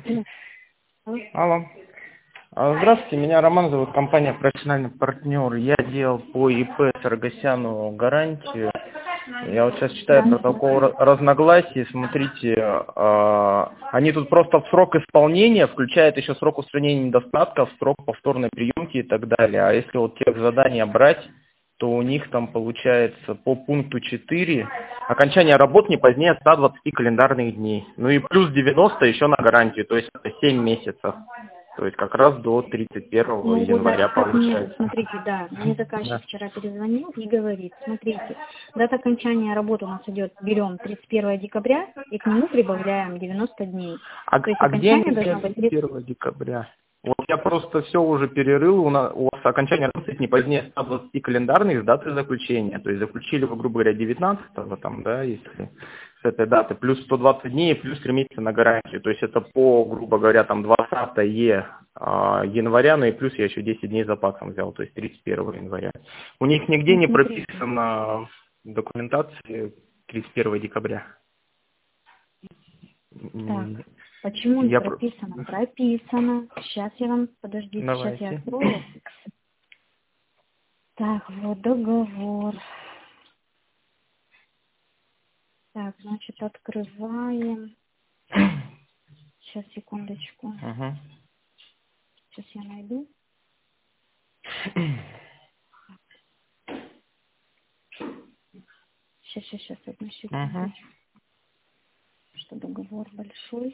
Алло. Здравствуйте, меня Роман зовут, компания «Профессиональный партнер». Я делал по ИП Саргасяну гарантию. Я вот сейчас читаю протокол разногласий. Смотрите, они тут просто в срок исполнения включают еще срок устранения недостатков, срок повторной приемки и так далее. А если вот тех задания брать, то у них там получается по пункту 4 окончание работ не позднее 120 календарных дней. Ну и плюс 90 еще на гарантию, то есть это 7 месяцев. То есть как раз до 31 января Вот, получается. смотрите, да, мне заказчик Да. вчера перезвонил и говорит, смотрите, дата окончания работы у нас идет, берем 31 декабря и к нему прибавляем 90 дней. То есть Где они окончание должно быть 31 декабря? Вот я просто все уже перерыл, у вас окончание работы не позднее 120 календарных с даты заключения. То есть заключили вы, грубо говоря, 19-го, там, да, если с этой даты, плюс 120 дней, плюс 3 месяца на гарантию. То есть это по, грубо говоря, там 20 января, ну и плюс я еще 10 дней запасом взял, то есть 31 января. У них нигде не прописано в документации 31 декабря. Так, почему не Я прописано? Прописано. Сейчас я вам, подождите, сейчас я открою. Так, вот договор. Так, значит, открываем. Сейчас, секундочку. Сейчас я найду. Сейчас, одну секундочку. Что договор большой.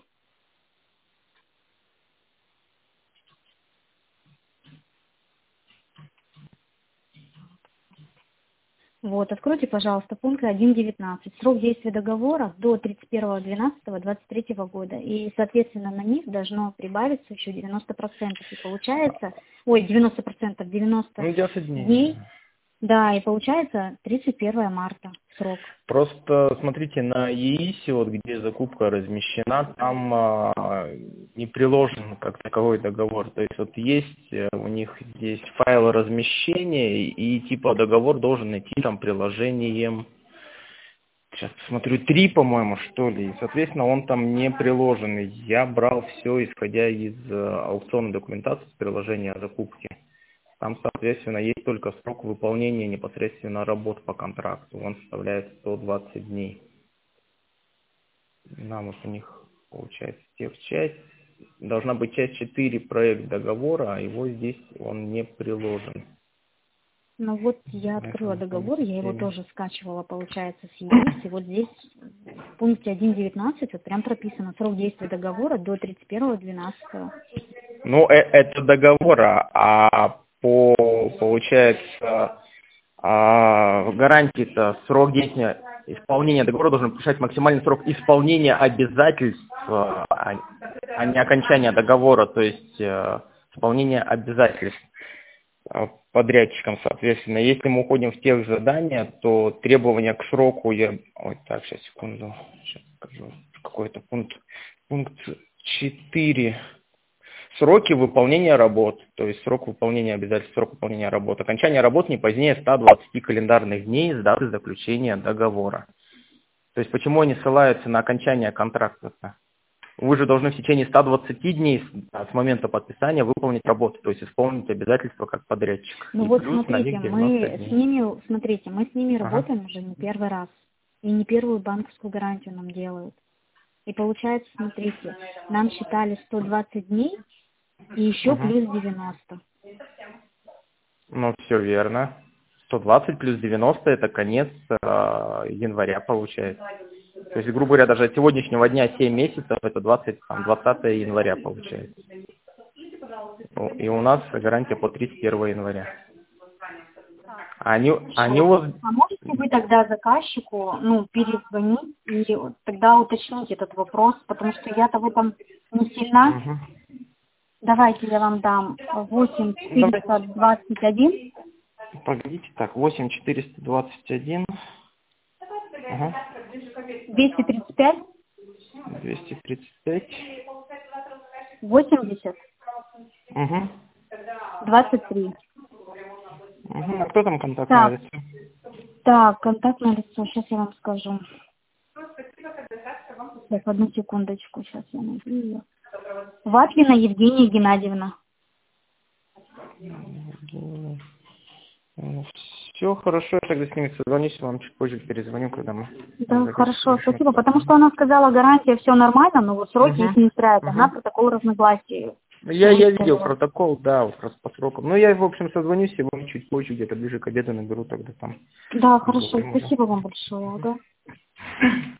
Вот, откройте, пожалуйста, пункт 1.19. Срок действия договора до 31.12.23 года. И, соответственно, на них должно прибавиться еще 90%. И получается, 90%, 90 дней. Да, и получается 31 марта срок. Просто смотрите, на ЕИСе, вот где закупка размещена, там не приложен как таковой договор. То есть вот есть у них здесь файл размещения, и типа договор должен идти там приложением, сейчас посмотрю, 3, по-моему, что ли. И, соответственно, он там не приложен. Я брал все, исходя из аукционной документации с приложения закупки. Там, соответственно, есть только срок выполнения непосредственно работ по контракту. Он составляет 120 дней. Нам вот у них получается техчасть. Должна быть часть 4 проект договора, а его здесь он не приложен. Ну вот я открыла договор, я его тоже скачивала, получается, с ЕИС. И вот здесь в пункте 1.19 вот прям прописано срок действия договора до 31.12. Ну, это договор, получается, в гарантии-то срок действия исполнения договора должен включать максимальный срок исполнения обязательств, а не окончания договора, то есть исполнение обязательств подрядчиком, соответственно. Если мы уходим в тех задания, то требования к сроку сейчас, секунду, сейчас скажу, какой-то пункт 4. Сроки выполнения работ, то есть срок выполнения обязательств, срок выполнения работ. Окончание работ не позднее 120 календарных дней с даты заключения договора. То есть почему они ссылаются на окончание контракта-то? Вы же должны в течение 120 дней с момента подписания выполнить работу, то есть исполнить обязательства как подрядчик. Ну и вот плюс смотрите, мы с ними работаем уже не первый раз. И не первую банковскую гарантию нам делают. И получается, смотрите, нам считали 120 дней и еще плюс 90. Ну, все верно. 120 плюс 90 это конец января получается. То есть, грубо говоря, даже от сегодняшнего дня 7 месяцев, это 20 января получается. И у нас гарантия по 31 января. А можете вы тогда заказчику, перезвонить и тогда уточнить этот вопрос, потому что я-то в этом не сильна. Давайте я вам дам 8421. Погодите, так, 8421. 235. 235. 80. 23. А кто там контактное лицо? Так, контактное лицо, сейчас я вам скажу. Так, одну секундочку, сейчас я найду ее. Ватлина Евгения Геннадьевна. Все хорошо, я тогда с ними созвонюсь, вам чуть позже перезвоню, когда мы... Да, хорошо, спасибо. Потому что она сказала, гарантия, все нормально, но вот сроки их не устраивают. Она протокол разногласий. Я видел протокол, да, вот раз по срокам. Ну, я, в общем, созвонюсь, и вам чуть позже, где-то ближе к обеду наберу тогда там. Да, хорошо, спасибо вам большое. Да.